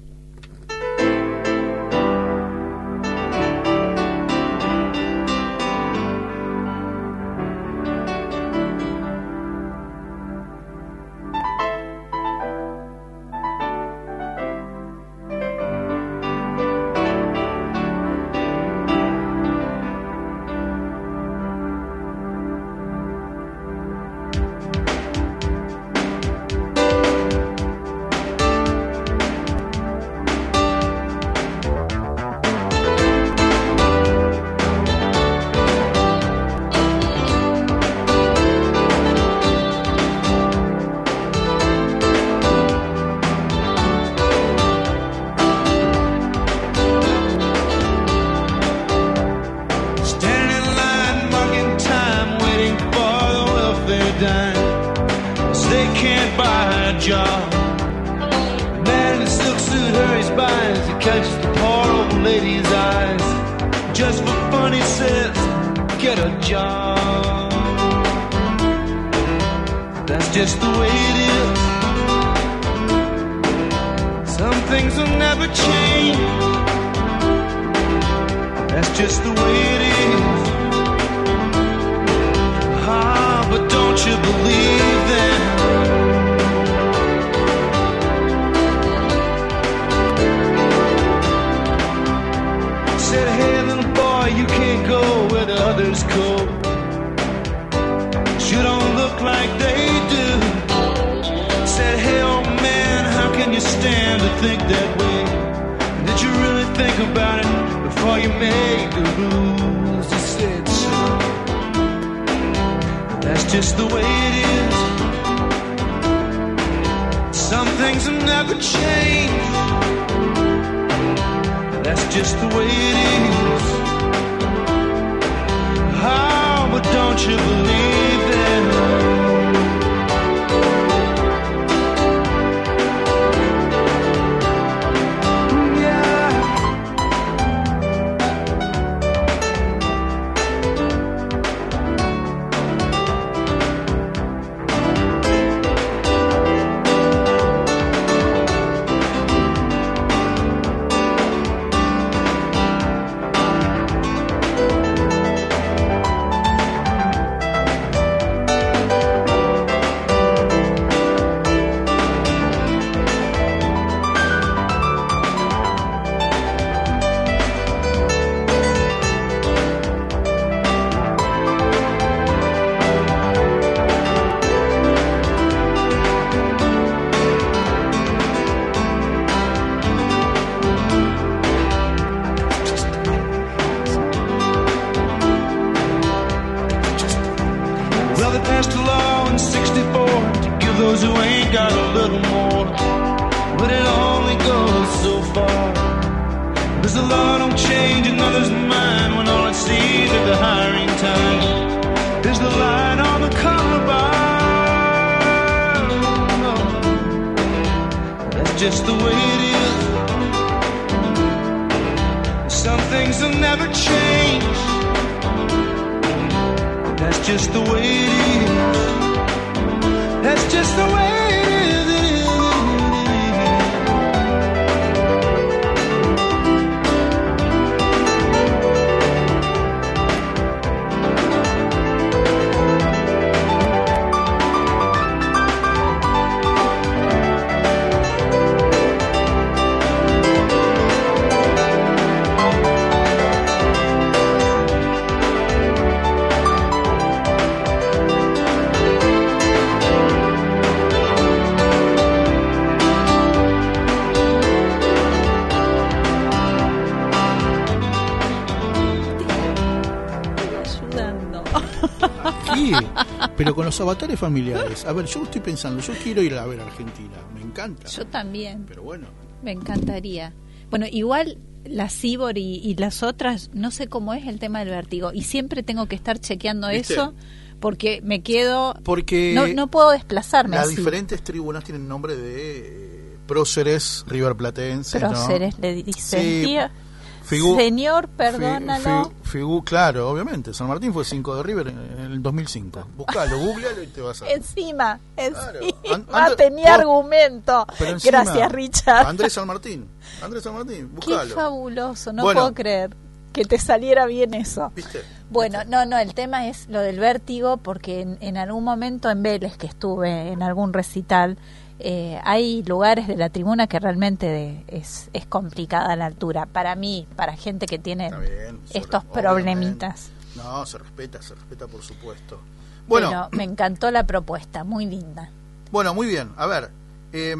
pensando. ¿Qué? Pero con los avatares familiares. A ver, yo estoy pensando, yo quiero ir a ver Argentina. Me encanta. Yo también. Pero bueno. Me encantaría. Bueno, igual la Cibor y, y las otras, no sé cómo es el tema del vértigo. Y siempre tengo que estar chequeando ¿Viste? eso porque me quedo... Porque no, no puedo desplazarme las así. diferentes tribunas tienen nombre de eh, próceres riverplatenses, Próceres, ¿no? le dicen. Sí. Tía, Figu- Señor, perdónalo. Fi- Figu- claro, obviamente. San Martín fue cinco de River en el dos mil cinco. Buscalo, googlealo y te vas a... Encima, Claro. encima An- anda- tenía por- argumento. Pero encima, Gracias, Richard. Andrés San Martín. Andrés San Martín, Qué buscalo. fabuloso, no Bueno. puedo creer que te saliera bien eso. ¿Viste? Bueno, no, no, el tema es lo del vértigo, porque en, en algún momento en Vélez, que estuve en algún recital, eh, hay lugares de la tribuna que realmente de- es, es complicada la altura. Para mí, para gente que tiene Está bien, se estos re- problemitas. obviamente. No, se respeta, se respeta por supuesto. Bueno, Pero me encantó la propuesta, muy linda. bueno, muy bien. A ver, eh,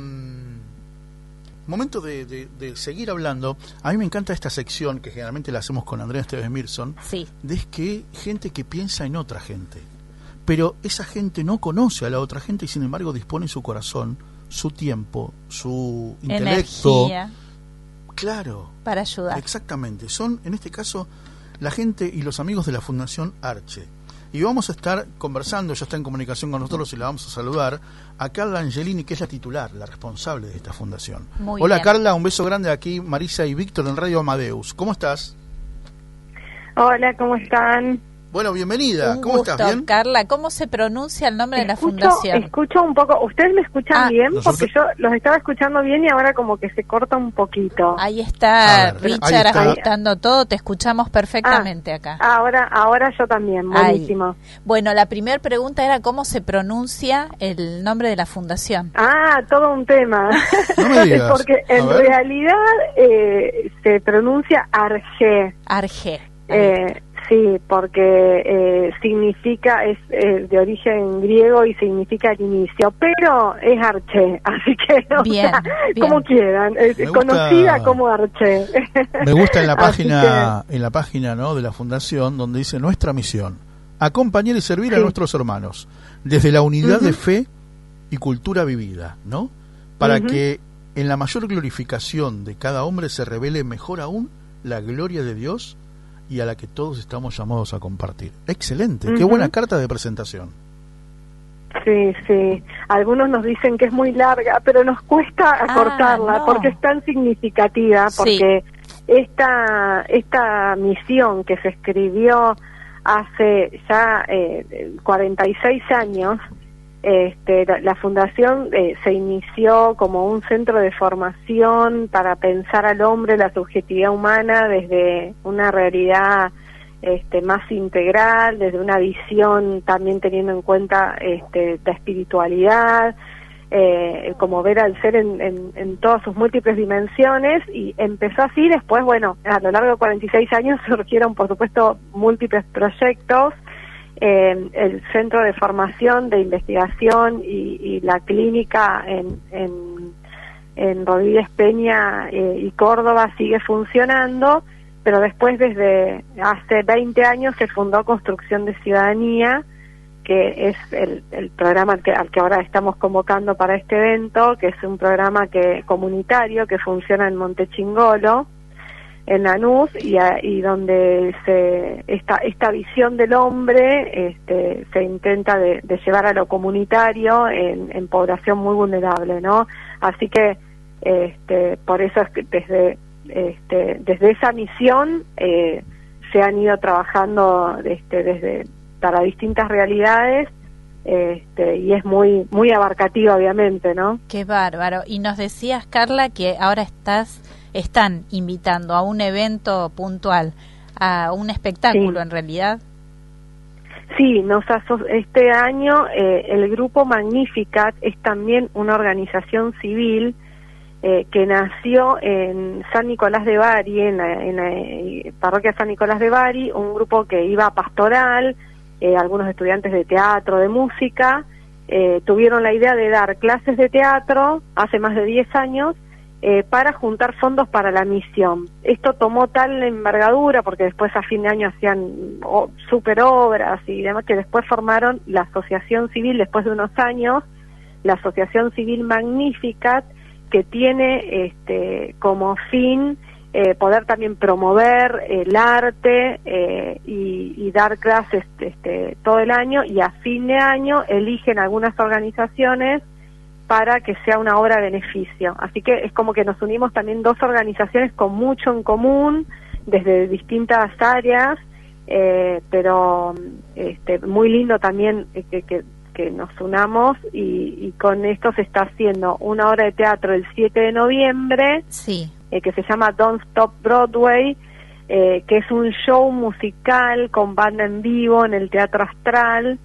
momento de, de, de seguir hablando. A mí me encanta esta sección que generalmente la hacemos con Andrea Esteves Mirson, Sí, de es que gente que piensa en otra gente, pero esa gente no conoce a la otra gente y sin embargo dispone su corazón, su tiempo, su intelecto. energía Claro, para ayudar. exactamente. Son, en este caso, la gente y los amigos de la Fundación Arche. Y vamos a estar conversando, ya está en comunicación con nosotros y la vamos a saludar, a Carla Angelini, que es la titular, la responsable de esta fundación. Muy Hola bien. Carla, un beso grande aquí, Marisa y Víctor en Radio Amadeus. ¿Cómo estás? Hola, ¿cómo están? Bueno, bienvenida. Un ¿Cómo gusto, estás? ¿Bien? Carla. ¿Cómo se pronuncia el nombre de la Escucho, fundación? escucho un poco. ¿Ustedes me escuchan Ah, bien? nosotros- Porque yo los estaba escuchando bien y ahora como que se corta un poquito. Ahí está A ver, Richard ahí está. ajustando todo, te escuchamos perfectamente Ah, acá. Ahora, ahora yo también, Ahí. buenísimo. Bueno, la primera pregunta era cómo se pronuncia el nombre de la fundación. Ah, todo un tema. No me digas. Porque en A ver. realidad eh, se pronuncia Arge. Arge. Eh, sí, porque eh, significa, es eh, de origen griego y significa el inicio, pero es Arche, así que, o Bien, sea, bien. como quieran, es Me gusta- conocida como Arche. Me gusta en la Así página, en la página, ¿no?, de la fundación, donde dice nuestra misión: acompañar y servir a Sí. nuestros hermanos desde la unidad Ujú. de fe y cultura vivida, ¿no? Para Ujú. que en la mayor glorificación de cada hombre se revele mejor aún la gloria de Dios y a la que todos estamos llamados a compartir. Excelente, qué Ujú. buena carta de presentación. Sí, sí. Algunos nos dicen que es muy larga, pero nos cuesta Ah, acortarla no. porque es tan significativa, Sí. porque esta esta misión que se escribió hace ya eh, cuarenta y seis años, este, la, la fundación eh, se inició como un centro de formación para pensar al hombre, la subjetividad humana desde una realidad este, más integral, desde una visión también teniendo en cuenta este, la espiritualidad, eh, como ver al ser en, en, en todas sus múltiples dimensiones, y empezó así. Después, bueno, a lo largo de cuarenta y seis años surgieron, por supuesto, múltiples proyectos. Eh, el Centro de Formación de Investigación y, y la clínica en, en, en Rodríguez Peña eh, y Córdoba sigue funcionando, pero después, desde hace veinte años, se fundó Construcción de Ciudadanía, que es el, el programa al que, al que ahora estamos convocando para este evento, que es un programa que comunitario que funciona en Montechingolo, en Lanús, y, a- y donde se esta esta visión del hombre este, se intenta de, de llevar a lo comunitario en, en población muy vulnerable, ¿no? Así que este, por eso es que desde este, desde esa misión eh, se han ido trabajando este, desde para distintas realidades, este, y es muy muy abarcativa, obviamente, ¿no? Qué bárbaro. Y nos decías, Carla, que ahora estás están invitando a un evento puntual, a un espectáculo Sí. en realidad. Sí, nos aso- este año eh, el grupo Magnificat es también una organización civil eh, que nació en San Nicolás de Bari, en la, en la eh, parroquia San Nicolás de Bari, un grupo que iba a pastoral, eh, algunos estudiantes de teatro, de música, eh, tuvieron la idea de dar clases de teatro hace más de diez años eh, para juntar fondos para la misión. Esto tomó tal envergadura, porque después a fin de año hacían oh, super obras y demás, que después formaron la Asociación Civil, después de unos años, la Asociación Civil Magnificat, que tiene este, como fin eh, poder también promover el arte eh, y, y dar clases este, todo el año, y a fin de año eligen algunas organizaciones para que sea una obra de beneficio. Así que es como que nos unimos también dos organizaciones con mucho en común, desde distintas áreas, eh, pero este, muy lindo también eh, que, que, que nos unamos, y, y con esto se está haciendo una obra de teatro el siete de noviembre, sí. eh, que se llama Don't Stop Broadway, eh, que es un show musical con banda en vivo en el Teatro Astral,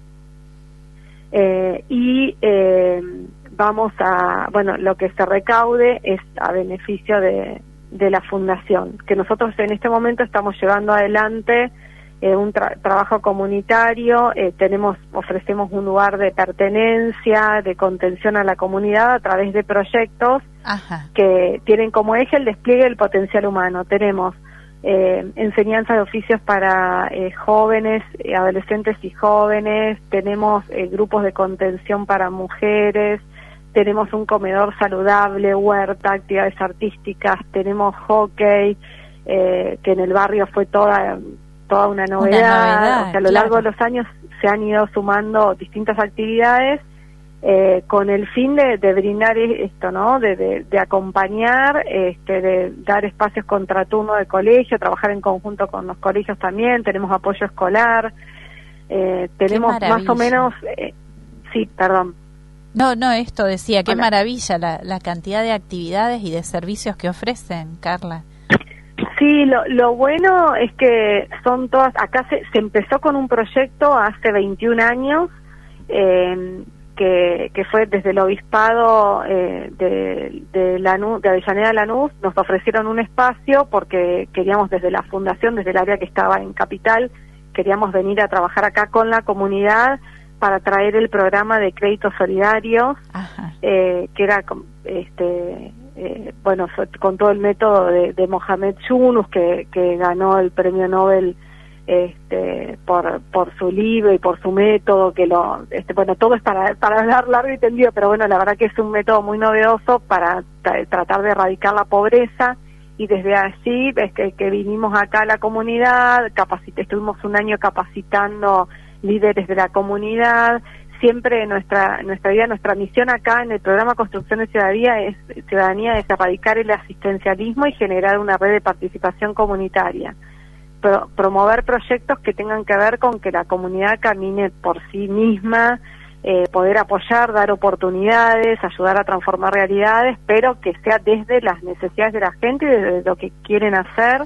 eh, y eh, vamos a, bueno, lo que se recaude es a beneficio de, de la fundación, que nosotros en este momento estamos llevando adelante eh, un tra trabajo comunitario, eh, tenemos, ofrecemos un lugar de pertenencia, de contención a la comunidad a través de proyectos Ajá. que tienen como eje el despliegue del potencial humano. Tenemos eh, enseñanza de oficios para eh, jóvenes, eh, adolescentes y jóvenes, tenemos eh, grupos de contención para mujeres, tenemos un comedor saludable, huerta, actividades artísticas, tenemos hockey, eh, que en el barrio fue toda toda una novedad, una novedad o sea, a lo claro. largo de los años se han ido sumando distintas actividades eh, con el fin de, de brindar esto, ¿no? De, de, de acompañar, este, de dar espacios contraturno de colegio, trabajar en conjunto con los colegios también, tenemos apoyo escolar, eh, tenemos más o menos, eh, sí, perdón. No, no, esto decía, qué Hola. maravilla la, la cantidad de actividades y de servicios que ofrecen, Carla. Sí, lo, lo bueno es que son todas, acá se, se empezó con un proyecto hace veintiún años, eh, que, que fue desde el obispado eh, de, de, Lanús, de Avellaneda Lanús, nos ofrecieron un espacio porque queríamos desde la fundación, desde el área que estaba en Capital, queríamos venir a trabajar acá con la comunidad para traer el programa de créditos solidarios, eh, que era este eh, bueno, con todo el método de, de Mohamed Yunus, que, que ganó el premio Nobel este, por por su libro y por su método, que lo este, bueno, todo es para para hablar largo y tendido, pero bueno, la verdad que es un método muy novedoso para tra tratar de erradicar la pobreza, y desde allí es que, que vinimos acá a la comunidad, capacit estuvimos un año capacitando líderes de la comunidad. Siempre nuestra nuestra vida, nuestra misión acá en el programa Construcción de Ciudadanía es, ciudadanía es erradicar el asistencialismo y generar una red de participación comunitaria. Pro, promover proyectos que tengan que ver con que la comunidad camine por sí misma, eh, poder apoyar, dar oportunidades, ayudar a transformar realidades, pero que sea desde las necesidades de la gente y desde lo que quieren hacer,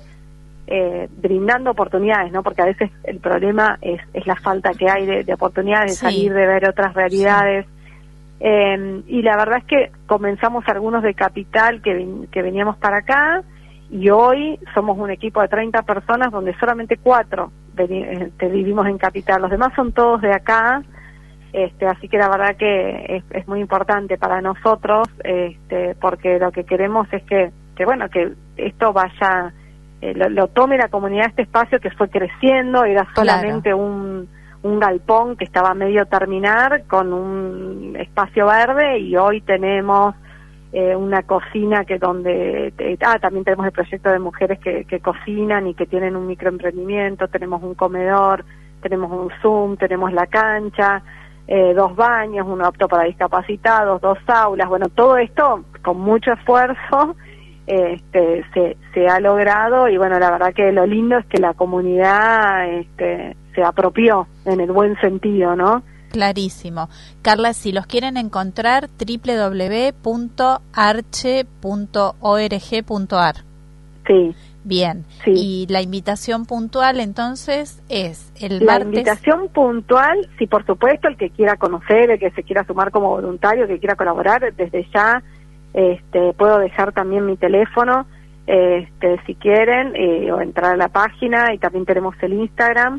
Eh, brindando oportunidades, ¿no? Porque a veces el problema es, es la falta que hay de, de oportunidades, de sí. salir, de ver otras realidades. Sí. Eh, y la verdad es que comenzamos algunos de Capital que, vin que veníamos para acá, y hoy somos un equipo de treinta personas donde solamente cuatro este, vivimos en Capital, los demás son todos de acá, este, así que la verdad que es, es muy importante para nosotros, este, porque lo que queremos es que, que bueno, que esto vaya... Lo, lo tome la comunidad, este espacio que fue creciendo, era solamente claro. un, un galpón que estaba a medio terminar con un espacio verde, y hoy tenemos eh, una cocina que donde, eh, ah, también tenemos el proyecto de mujeres que, que cocinan y que tienen un microemprendimiento, tenemos un comedor, tenemos un Zoom, tenemos la cancha, eh, dos baños, uno apto para discapacitados, dos aulas, bueno, todo esto con mucho esfuerzo Este, se, se ha logrado, y bueno, la verdad que lo lindo es que la comunidad este, se apropió en el buen sentido, ¿no? Clarísimo. Carla, si los quieren encontrar, doble u doble u doble u punto arche punto org punto ar. Sí. Bien. Sí. Y la invitación puntual, entonces, es el la martes... La invitación puntual, sí, por supuesto, el que quiera conocer, el que se quiera sumar como voluntario, el que quiera colaborar, desde ya... Este, puedo dejar también mi teléfono, este, si quieren, eh, o entrar a la página, y también tenemos el Instagram,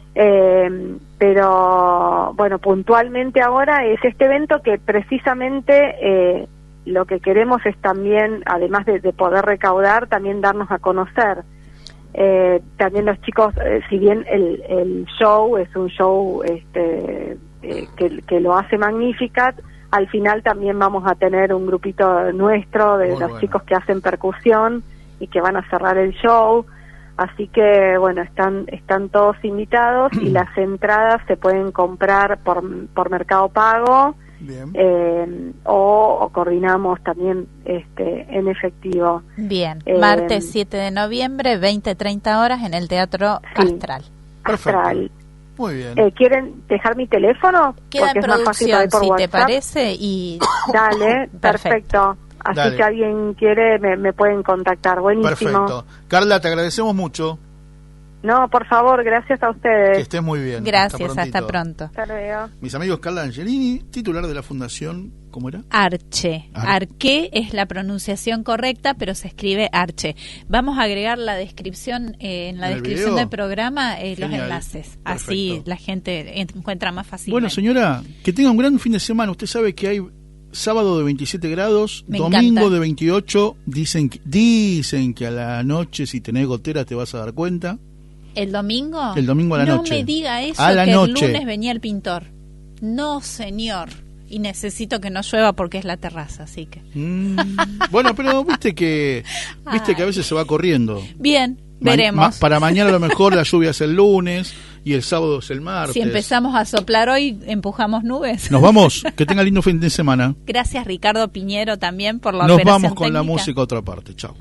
eh, pero bueno, puntualmente ahora es este evento que precisamente eh, lo que queremos es también, además de, de poder recaudar, también darnos a conocer. Eh, también los chicos, eh, si bien el, el show es un show este, eh, que, que lo hace Magnificat, al final también vamos a tener un grupito nuestro de Muy los bueno. chicos que hacen percusión y que van a cerrar el show. Así que, bueno, están están todos invitados y las entradas se pueden comprar por, por Mercado Pago. Bien. Eh, o, o coordinamos también este en efectivo. Bien, Eh, martes siete de noviembre, veinte treinta horas en el Teatro Sí. Astral. Perfecto. Astral. Muy bien. Eh, ¿Quieren dejar mi teléfono? Queda Porque en es más fácil producción, ahí por si te WhatsApp. parece, y Dale, perfecto. Así Dale. que alguien quiere, me, me pueden contactar. Buenísimo. Perfecto. Carla, te agradecemos mucho. No, por favor, gracias a Que ustedes. estés muy bien. gracias, Hasta hasta, prontito. pronto. Hasta luego. Mis amigos, Carla Angelini, titular de la Fundación, ¿cómo era? Arche. Ar- Arque es la pronunciación correcta, pero se escribe Arche. Vamos a agregar la descripción, eh, en la ¿En el descripción video? del programa, eh, los Genial. enlaces. Así Perfecto. la gente encuentra más fácilmente. Bueno, señora, que tenga un gran fin de semana. Usted sabe que hay sábado de veintisiete grados, Me domingo encanta. de veintiocho. Dicen que, dicen que a la noche, si tenés gotera, te vas a dar cuenta. ¿El domingo? El domingo a la no noche. No me diga eso, A la que noche. el lunes venía el pintor. No, señor. Y necesito que no llueva porque es la terraza, así que... Mm, bueno, pero viste que viste que a veces se va corriendo. Bien, Ma- veremos. ma- para mañana a lo mejor la lluvia es el lunes y el sábado es el martes. Si empezamos a soplar hoy, empujamos nubes. Nos vamos, que tenga lindo fin de semana. Gracias, Ricardo Piñero, también por la Nos operación vamos con la técnica. música a otra parte. Chao.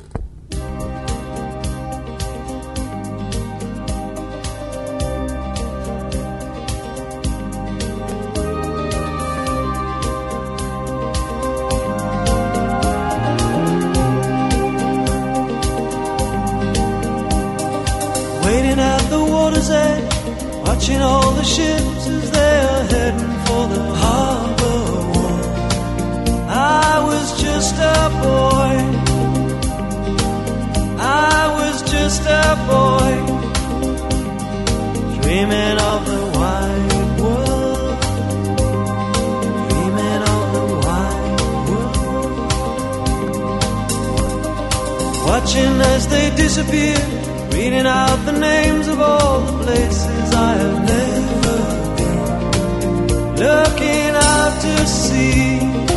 Waiting at the water's edge, watching all the ships as they are heading for the harbor wall. I was just a boy, I was just a boy, dreaming of the wide world, dreaming of the wide world. Watching as they disappear, reading out the names of all the places I have never been, looking out to sea,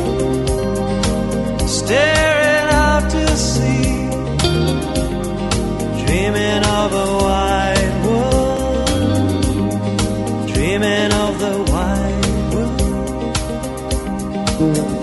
staring out to sea, dreaming of a wide world, dreaming of the wide world.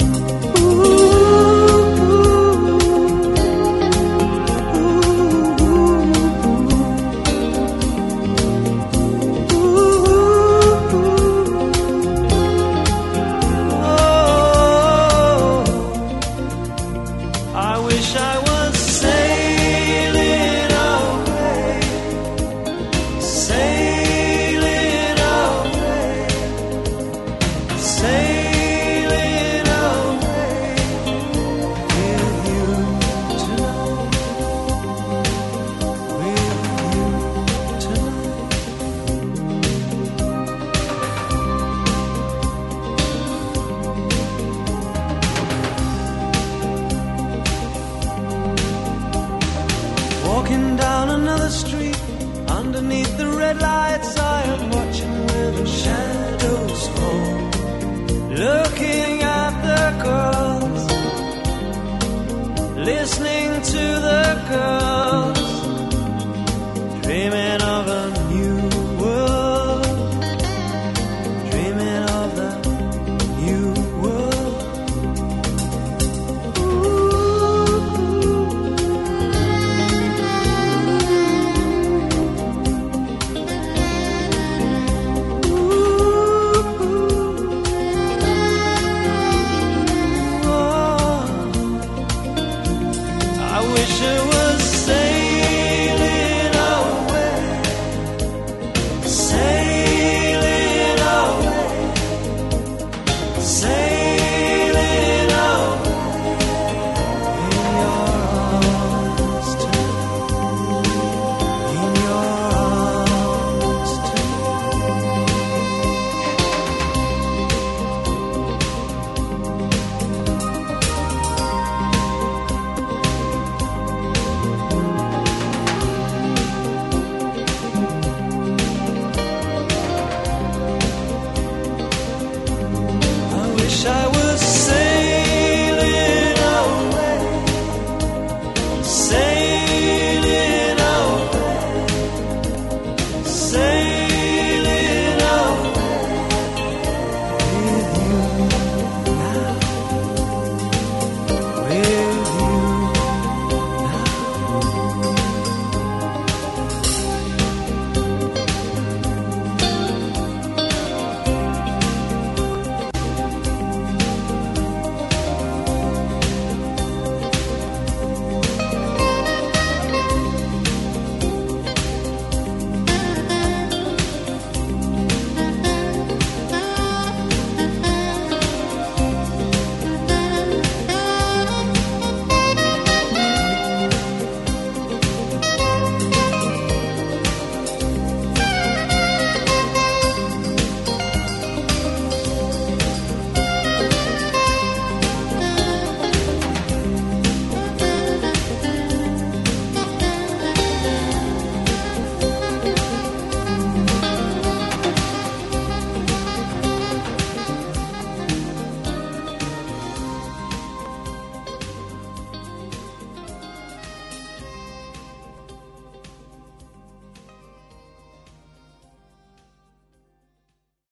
Walking down another street underneath the red lights